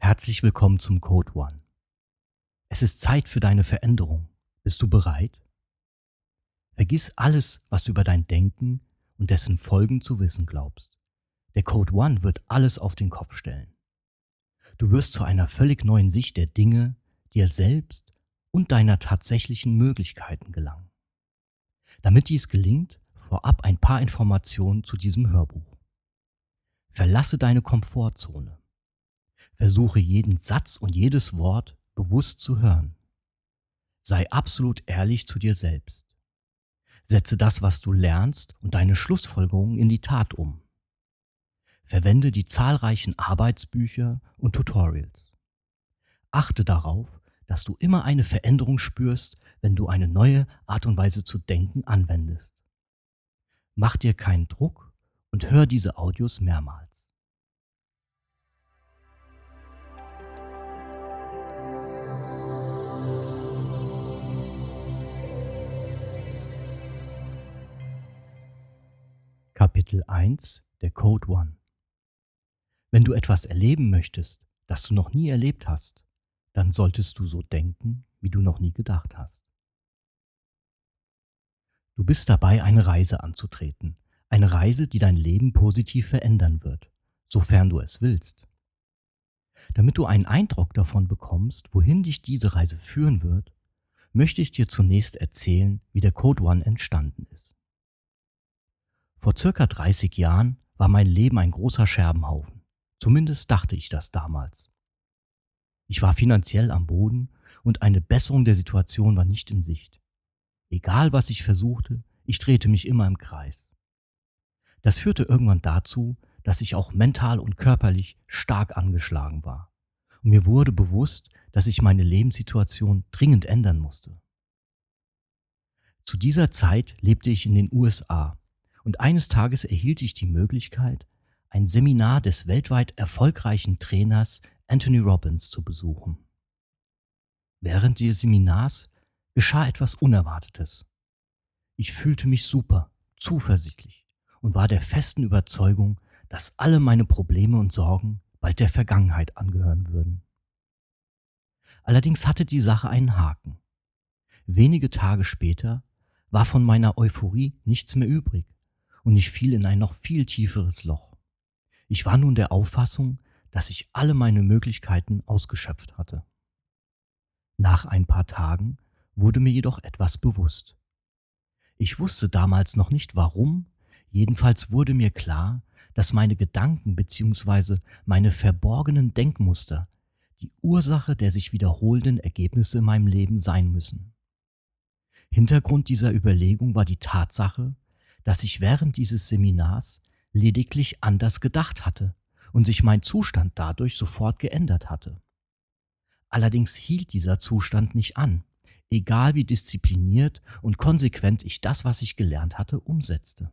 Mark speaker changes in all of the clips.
Speaker 1: Herzlich willkommen zum Code One. Es ist Zeit für deine Veränderung. Bist du bereit? Vergiss alles, was du über dein Denken und dessen Folgen zu wissen glaubst. Der Code One wird alles auf den Kopf stellen. Du wirst zu einer völlig neuen Sicht der Dinge, dir selbst und deiner tatsächlichen Möglichkeiten gelangen. Damit dies gelingt, vorab ein paar Informationen zu diesem Hörbuch. Verlasse deine Komfortzone. Versuche jeden Satz und jedes Wort bewusst zu hören. Sei absolut ehrlich zu dir selbst. Setze das, was du lernst und deine Schlussfolgerungen in die Tat um. Verwende die zahlreichen Arbeitsbücher und Tutorials. Achte darauf, dass du immer eine Veränderung spürst, wenn du eine neue Art und Weise zu denken anwendest. Mach dir keinen Druck und hör diese Audios mehrmals. Kapitel 1 der Code One. Wenn du etwas erleben möchtest, das du noch nie erlebt hast, dann solltest du so denken, wie du noch nie gedacht hast. Du bist dabei, eine Reise anzutreten. Eine Reise, die dein Leben positiv verändern wird, sofern du es willst. Damit du einen Eindruck davon bekommst, wohin dich diese Reise führen wird, möchte ich dir zunächst erzählen, wie der Code One entstanden ist. Vor circa 30 Jahren war mein Leben ein großer Scherbenhaufen. Zumindest dachte ich das damals. Ich war finanziell am Boden und eine Besserung der Situation war nicht in Sicht. Egal was ich versuchte, ich drehte mich immer im Kreis. Das führte irgendwann dazu, dass ich auch mental und körperlich stark angeschlagen war. Und mir wurde bewusst, dass ich meine Lebenssituation dringend ändern musste. Zu dieser Zeit lebte ich in den USA. Und eines Tages erhielt ich die Möglichkeit, ein Seminar des weltweit erfolgreichen Trainers Anthony Robbins zu besuchen. Während des Seminars geschah etwas Unerwartetes. Ich fühlte mich super, zuversichtlich und war der festen Überzeugung, dass alle meine Probleme und Sorgen bald der Vergangenheit angehören würden. Allerdings hatte die Sache einen Haken. Wenige Tage später war von meiner Euphorie nichts mehr übrig. Und ich fiel in ein noch viel tieferes Loch. Ich war nun der Auffassung, dass ich alle meine Möglichkeiten ausgeschöpft hatte. Nach ein paar Tagen wurde mir jedoch etwas bewusst. Ich wusste damals noch nicht warum, jedenfalls wurde mir klar, dass meine Gedanken bzw. meine verborgenen Denkmuster die Ursache der sich wiederholenden Ergebnisse in meinem Leben sein müssen. Hintergrund dieser Überlegung war die Tatsache, dass ich während dieses Seminars lediglich anders gedacht hatte und sich mein Zustand dadurch sofort geändert hatte. Allerdings hielt dieser Zustand nicht an, egal wie diszipliniert und konsequent ich das, was ich gelernt hatte, umsetzte.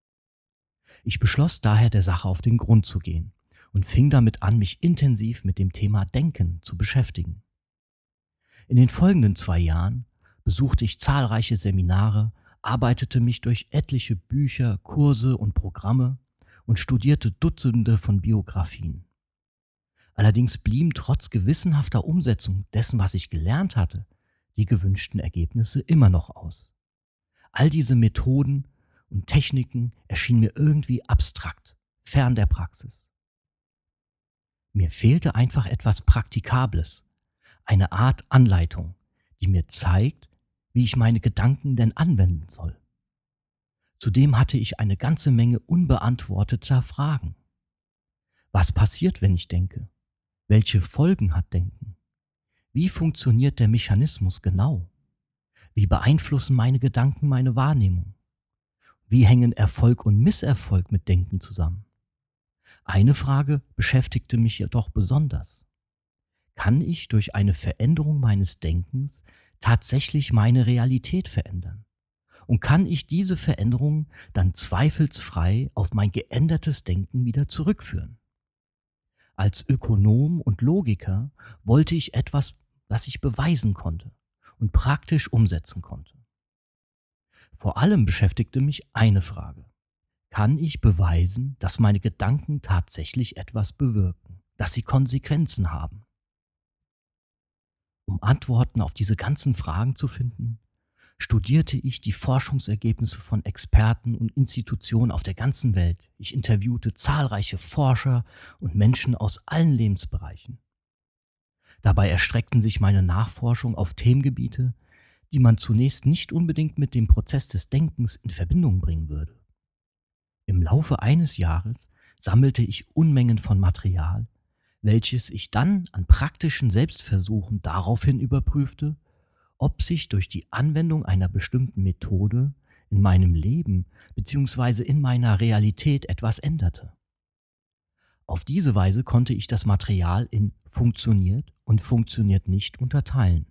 Speaker 1: Ich beschloss daher, der Sache auf den Grund zu gehen und fing damit an, mich intensiv mit dem Thema Denken zu beschäftigen. In den folgenden 2 Jahren besuchte ich zahlreiche Seminare, arbeitete mich durch etliche Bücher, Kurse und Programme und studierte Dutzende von Biografien. Allerdings blieben trotz gewissenhafter Umsetzung dessen, was ich gelernt hatte, die gewünschten Ergebnisse immer noch aus. All diese Methoden und Techniken erschienen mir irgendwie abstrakt, fern der Praxis. Mir fehlte einfach etwas Praktikables, eine Art Anleitung, die mir zeigt, wie ich meine Gedanken denn anwenden soll. Zudem hatte ich eine ganze Menge unbeantworteter Fragen. Was passiert, wenn ich denke? Welche Folgen hat Denken? Wie funktioniert der Mechanismus genau? Wie beeinflussen meine Gedanken meine Wahrnehmung? Wie hängen Erfolg und Misserfolg mit Denken zusammen? Eine Frage beschäftigte mich jedoch besonders. Kann ich durch eine Veränderung meines Denkens tatsächlich meine Realität verändern? Und kann ich diese Veränderung dann zweifelsfrei auf mein geändertes Denken wieder zurückführen? Als Ökonom und Logiker wollte ich etwas, was ich beweisen konnte und praktisch umsetzen konnte. Vor allem beschäftigte mich eine Frage. Kann ich beweisen, dass meine Gedanken tatsächlich etwas bewirken, dass sie Konsequenzen haben? Um Antworten auf diese ganzen Fragen zu finden, studierte ich die Forschungsergebnisse von Experten und Institutionen auf der ganzen Welt. Ich interviewte zahlreiche Forscher und Menschen aus allen Lebensbereichen. Dabei erstreckten sich meine Nachforschungen auf Themengebiete, die man zunächst nicht unbedingt mit dem Prozess des Denkens in Verbindung bringen würde. Im Laufe eines Jahres sammelte ich Unmengen von Material, welches ich dann an praktischen Selbstversuchen daraufhin überprüfte, ob sich durch die Anwendung einer bestimmten Methode in meinem Leben bzw. in meiner Realität etwas änderte. Auf diese Weise konnte ich das Material in funktioniert und funktioniert nicht unterteilen.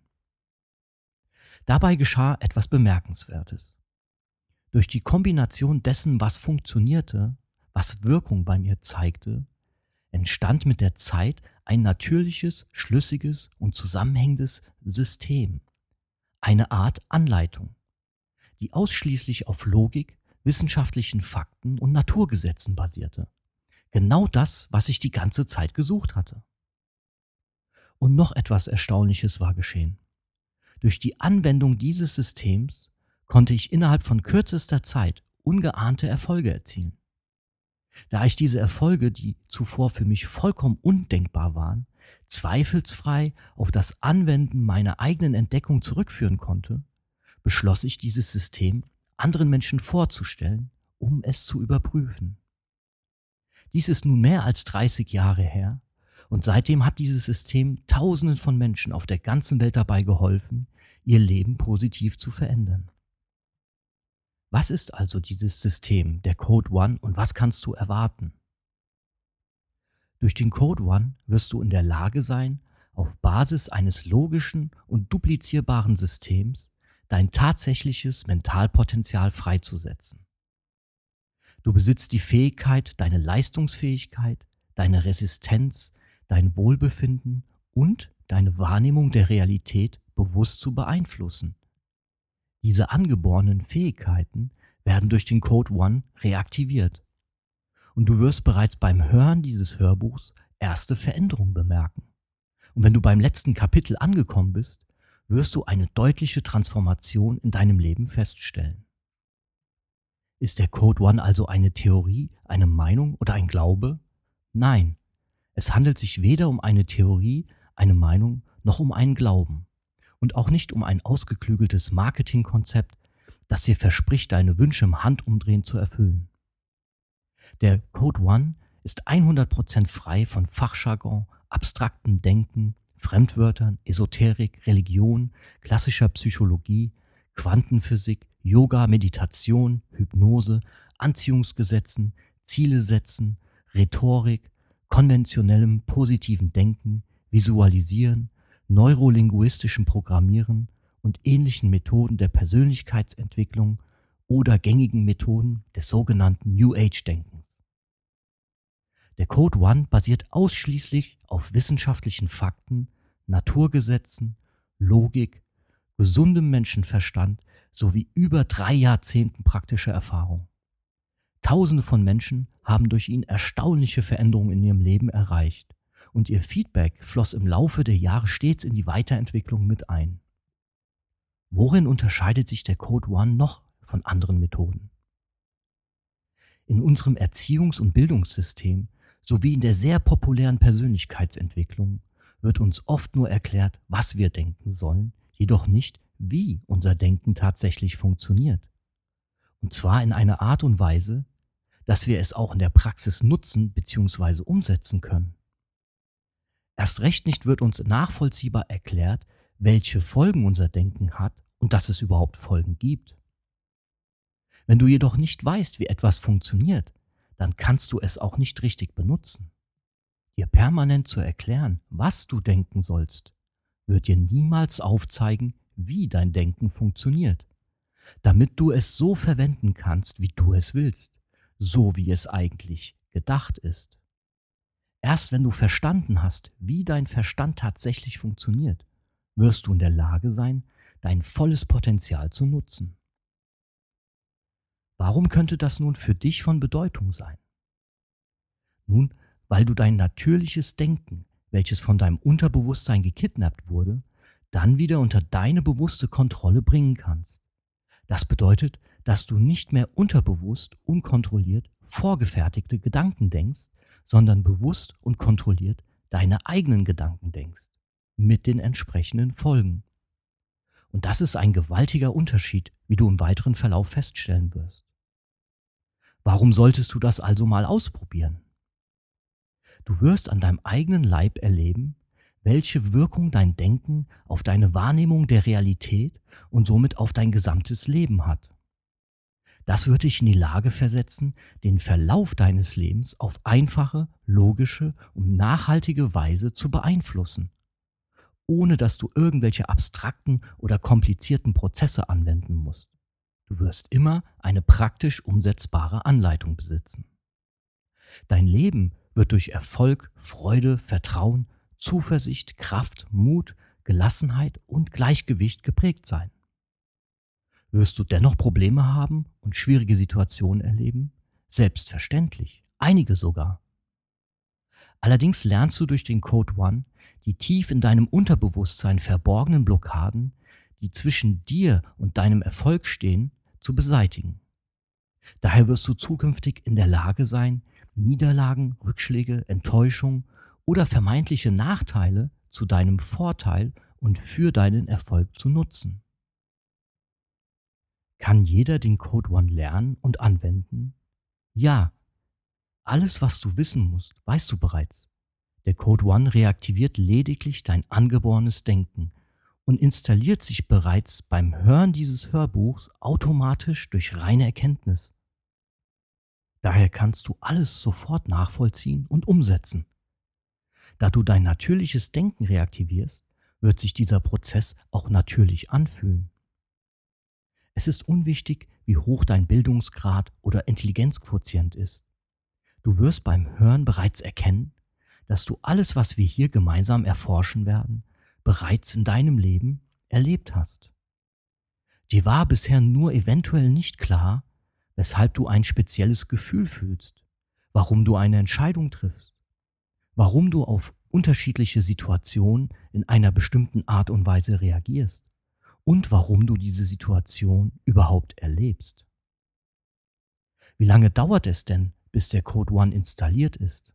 Speaker 1: Dabei geschah etwas Bemerkenswertes. Durch die Kombination dessen, was funktionierte, was Wirkung bei mir zeigte, entstand mit der Zeit ein natürliches, schlüssiges und zusammenhängendes System, eine Art Anleitung, die ausschließlich auf Logik, wissenschaftlichen Fakten und Naturgesetzen basierte. Genau das, was ich die ganze Zeit gesucht hatte. Und noch etwas Erstaunliches war geschehen. Durch die Anwendung dieses Systems konnte ich innerhalb von kürzester Zeit ungeahnte Erfolge erzielen. Da ich diese Erfolge, die zuvor für mich vollkommen undenkbar waren, zweifelsfrei auf das Anwenden meiner eigenen Entdeckung zurückführen konnte, beschloss ich, dieses System anderen Menschen vorzustellen, um es zu überprüfen. Dies ist nun mehr als 30 Jahre her und seitdem hat dieses System Tausenden von Menschen auf der ganzen Welt dabei geholfen, ihr Leben positiv zu verändern. Was ist also dieses System, der Code One, und was kannst du erwarten? Durch den Code One wirst du in der Lage sein, auf Basis eines logischen und duplizierbaren Systems dein tatsächliches Mentalpotenzial freizusetzen. Du besitzt die Fähigkeit, deine Leistungsfähigkeit, deine Resistenz, dein Wohlbefinden und deine Wahrnehmung der Realität bewusst zu beeinflussen. Diese angeborenen Fähigkeiten werden durch den Code One reaktiviert. Und du wirst bereits beim Hören dieses Hörbuchs erste Veränderungen bemerken. Und wenn du beim letzten Kapitel angekommen bist, wirst du eine deutliche Transformation in deinem Leben feststellen. Ist der Code One also eine Theorie, eine Meinung oder ein Glaube? Nein, es handelt sich weder um eine Theorie, eine Meinung noch um einen Glauben. Und auch nicht um ein ausgeklügeltes Marketingkonzept, das dir verspricht, deine Wünsche im Handumdrehen zu erfüllen. Der Code One ist 100% frei von Fachjargon, abstraktem Denken, Fremdwörtern, Esoterik, Religion, klassischer Psychologie, Quantenphysik, Yoga, Meditation, Hypnose, Anziehungsgesetzen, Ziele setzen, Rhetorik, konventionellem positiven Denken, Visualisieren, neurolinguistischem Programmieren und ähnlichen Methoden der Persönlichkeitsentwicklung oder gängigen Methoden des sogenannten New Age-Denkens. Der Code One basiert ausschließlich auf wissenschaftlichen Fakten, Naturgesetzen, Logik, gesundem Menschenverstand sowie über 3 Jahrzehnten praktischer Erfahrung. Tausende von Menschen haben durch ihn erstaunliche Veränderungen in ihrem Leben erreicht und ihr Feedback floss im Laufe der Jahre stets in die Weiterentwicklung mit ein. Worin unterscheidet sich der Code One noch von anderen Methoden? In unserem Erziehungs- und Bildungssystem sowie in der sehr populären Persönlichkeitsentwicklung wird uns oft nur erklärt, was wir denken sollen, jedoch nicht, wie unser Denken tatsächlich funktioniert. Und zwar in einer Art und Weise, dass wir es auch in der Praxis nutzen bzw. umsetzen können. Erst recht nicht wird uns nachvollziehbar erklärt, welche Folgen unser Denken hat und dass es überhaupt Folgen gibt. Wenn du jedoch nicht weißt, wie etwas funktioniert, dann kannst du es auch nicht richtig benutzen. Dir permanent zu erklären, was du denken sollst, wird dir niemals aufzeigen, wie dein Denken funktioniert, damit du es so verwenden kannst, wie du es willst, so wie es eigentlich gedacht ist. Erst wenn du verstanden hast, wie dein Verstand tatsächlich funktioniert, wirst du in der Lage sein, dein volles Potenzial zu nutzen. Warum könnte das nun für dich von Bedeutung sein? Nun, weil du dein natürliches Denken, welches von deinem Unterbewusstsein gekidnappt wurde, dann wieder unter deine bewusste Kontrolle bringen kannst. Das bedeutet, dass du nicht mehr unterbewusst, unkontrolliert vorgefertigte Gedanken denkst, sondern bewusst und kontrolliert deine eigenen Gedanken denkst, mit den entsprechenden Folgen. Und das ist ein gewaltiger Unterschied, wie du im weiteren Verlauf feststellen wirst. Warum solltest du das also mal ausprobieren? Du wirst an deinem eigenen Leib erleben, welche Wirkung dein Denken auf deine Wahrnehmung der Realität und somit auf dein gesamtes Leben hat. Das wird dich in die Lage versetzen, den Verlauf deines Lebens auf einfache, logische und nachhaltige Weise zu beeinflussen, ohne dass du irgendwelche abstrakten oder komplizierten Prozesse anwenden musst. Du wirst immer eine praktisch umsetzbare Anleitung besitzen. Dein Leben wird durch Erfolg, Freude, Vertrauen, Zuversicht, Kraft, Mut, Gelassenheit und Gleichgewicht geprägt sein. Wirst du dennoch Probleme haben und schwierige Situationen erleben? Selbstverständlich, einige sogar. Allerdings lernst du durch den Code One die tief in deinem Unterbewusstsein verborgenen Blockaden, die zwischen dir und deinem Erfolg stehen, zu beseitigen. Daher wirst du zukünftig in der Lage sein, Niederlagen, Rückschläge, Enttäuschung oder vermeintliche Nachteile zu deinem Vorteil und für deinen Erfolg zu nutzen. Kann jeder den Code One lernen und anwenden? Ja, alles, was du wissen musst, weißt du bereits. Der Code One reaktiviert lediglich dein angeborenes Denken und installiert sich bereits beim Hören dieses Hörbuchs automatisch durch reine Erkenntnis. Daher kannst du alles sofort nachvollziehen und umsetzen. Da du dein natürliches Denken reaktivierst, wird sich dieser Prozess auch natürlich anfühlen. Es ist unwichtig, wie hoch dein Bildungsgrad oder Intelligenzquotient ist. Du wirst beim Hören bereits erkennen, dass du alles, was wir hier gemeinsam erforschen werden, bereits in deinem Leben erlebt hast. Dir war bisher nur eventuell nicht klar, weshalb du ein spezielles Gefühl fühlst, warum du eine Entscheidung triffst, warum du auf unterschiedliche Situationen in einer bestimmten Art und Weise reagierst und warum du diese Situation überhaupt erlebst. Wie lange dauert es denn, bis der Code One installiert ist?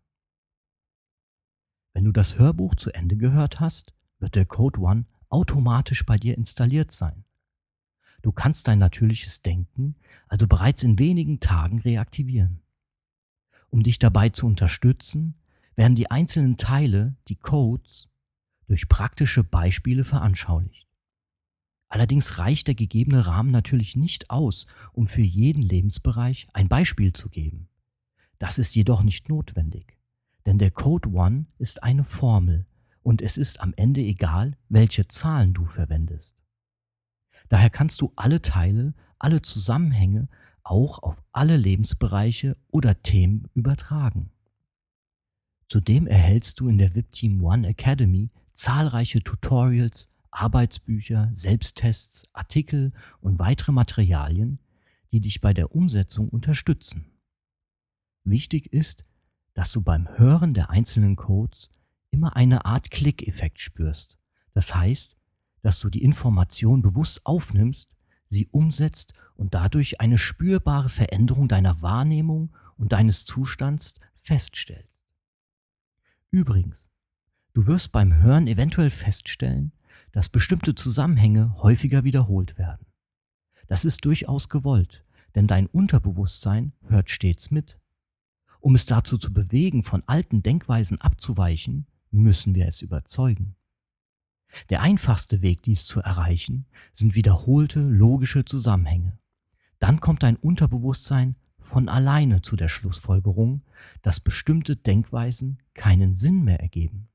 Speaker 1: Wenn du das Hörbuch zu Ende gehört hast, wird der Code One automatisch bei dir installiert sein. Du kannst dein natürliches Denken also bereits in wenigen Tagen reaktivieren. Um dich dabei zu unterstützen, werden die einzelnen Teile, die Codes, durch praktische Beispiele veranschaulicht. Allerdings reicht der gegebene Rahmen natürlich nicht aus, um für jeden Lebensbereich ein Beispiel zu geben. Das ist jedoch nicht notwendig, denn der Code One ist eine Formel und es ist am Ende egal, welche Zahlen du verwendest. Daher kannst du alle Teile, alle Zusammenhänge auch auf alle Lebensbereiche oder Themen übertragen. Zudem erhältst du in der VIP Team One Academy zahlreiche Tutorials, Arbeitsbücher, Selbsttests, Artikel und weitere Materialien, die dich bei der Umsetzung unterstützen. Wichtig ist, dass du beim Hören der einzelnen Codes immer eine Art Klickeffekt spürst. Das heißt, dass du die Information bewusst aufnimmst, sie umsetzt und dadurch eine spürbare Veränderung deiner Wahrnehmung und deines Zustands feststellst. Übrigens, du wirst beim Hören eventuell feststellen, dass bestimmte Zusammenhänge häufiger wiederholt werden. Das ist durchaus gewollt, denn dein Unterbewusstsein hört stets mit. Um es dazu zu bewegen, von alten Denkweisen abzuweichen, müssen wir es überzeugen. Der einfachste Weg, dies zu erreichen, sind wiederholte logische Zusammenhänge. Dann kommt dein Unterbewusstsein von alleine zu der Schlussfolgerung, dass bestimmte Denkweisen keinen Sinn mehr ergeben.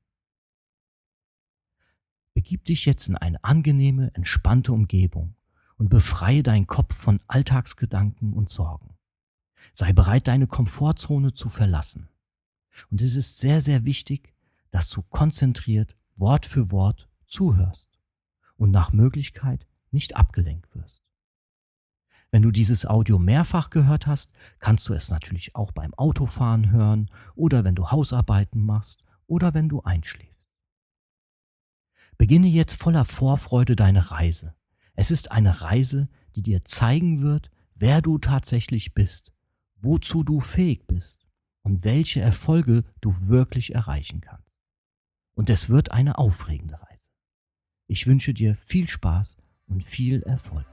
Speaker 1: Begib dich jetzt in eine angenehme, entspannte Umgebung und befreie deinen Kopf von Alltagsgedanken und Sorgen. Sei bereit, deine Komfortzone zu verlassen. Und es ist sehr, sehr wichtig, dass du konzentriert, Wort für Wort zuhörst und nach Möglichkeit nicht abgelenkt wirst. Wenn du dieses Audio mehrfach gehört hast, kannst du es natürlich auch beim Autofahren hören oder wenn du Hausarbeiten machst oder wenn du einschläfst. Beginne jetzt voller Vorfreude deine Reise. Es ist eine Reise, die dir zeigen wird, wer du tatsächlich bist, wozu du fähig bist und welche Erfolge du wirklich erreichen kannst. Und es wird eine aufregende Reise. Ich wünsche dir viel Spaß und viel Erfolg.